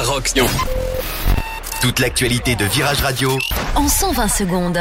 Roxion. Toute l'actualité de Virage Radio en 120 secondes.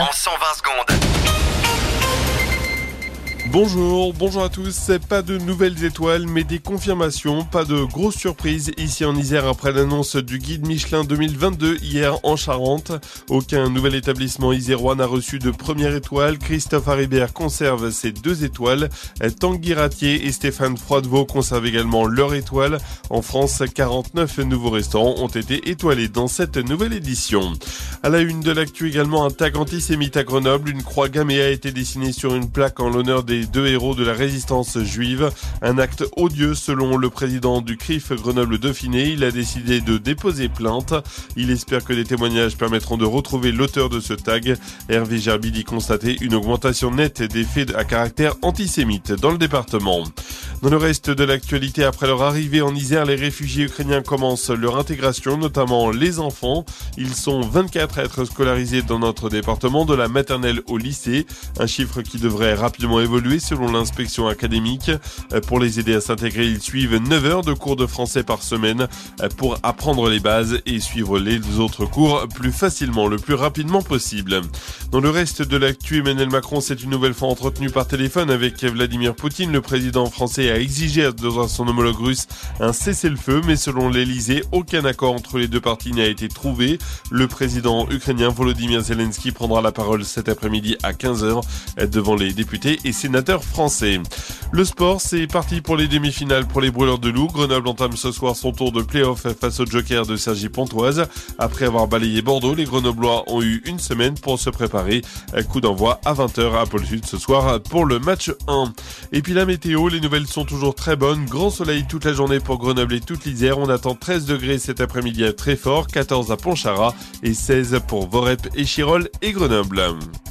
Bonjour à tous. Pas de nouvelles étoiles, mais des confirmations. Pas de grosses surprises ici en Isère après l'annonce du guide Michelin 2022 hier en Charente. Aucun nouvel établissement isérois n'a reçu de première étoile. Christophe Haribert conserve ses 2 étoiles. Tanguy Ratier et Stéphane Froidevaux conservent également leur étoile. En France, 49 nouveaux restaurants ont été étoilés dans cette nouvelle édition. À la une de l'actu également, un tag antisémite à Grenoble. Une croix gammée a été dessinée sur une plaque en l'honneur des 2 héros de la résistance juive. Un acte odieux selon le président du CRIF Grenoble-Dauphiné. Il a décidé de déposer plainte. Il espère que des témoignages permettront de retrouver l'auteur de ce tag. Hervé Gerbi dit constater une augmentation nette des faits à caractère antisémite dans le département. Dans le reste de l'actualité, après leur arrivée en Isère, les réfugiés ukrainiens commencent leur intégration, notamment les enfants. Ils sont 24 à être scolarisés dans notre département, de la maternelle au lycée. Un chiffre qui devrait rapidement évoluer selon l'inspection académique. Pour les aider à s'intégrer, ils suivent 9 heures de cours de français par semaine pour apprendre les bases et suivre les autres cours plus facilement, le plus rapidement possible. Dans le reste de l'actu, Emmanuel Macron s'est une nouvelle fois entretenu par téléphone avec Vladimir Poutine. Le président français a exigé à son homologue russe un cessez-le-feu, mais selon l'Elysée, aucun accord entre les deux parties n'a été trouvé. Le président ukrainien Volodymyr Zelensky prendra la parole cet après-midi à 15h devant les députés et sénateurs français. Le sport, c'est parti pour les demi-finales pour les Brûleurs de Loup. Grenoble entame ce soir son tour de play-off face au Joker de Cergy-Pontoise. Après avoir balayé Bordeaux, les Grenoblois ont eu une semaine pour se préparer. Coup d'envoi à 20h à Pôle Sud ce soir pour le match 1. Et puis la météo, les nouvelles sont toujours très bonnes. Grand soleil toute la journée pour Grenoble et toute l'Isère. On attend 13 degrés cet après-midi à Treffort, 14 à Pontcharrat et 16 pour Vorep et Chirol et Grenoble.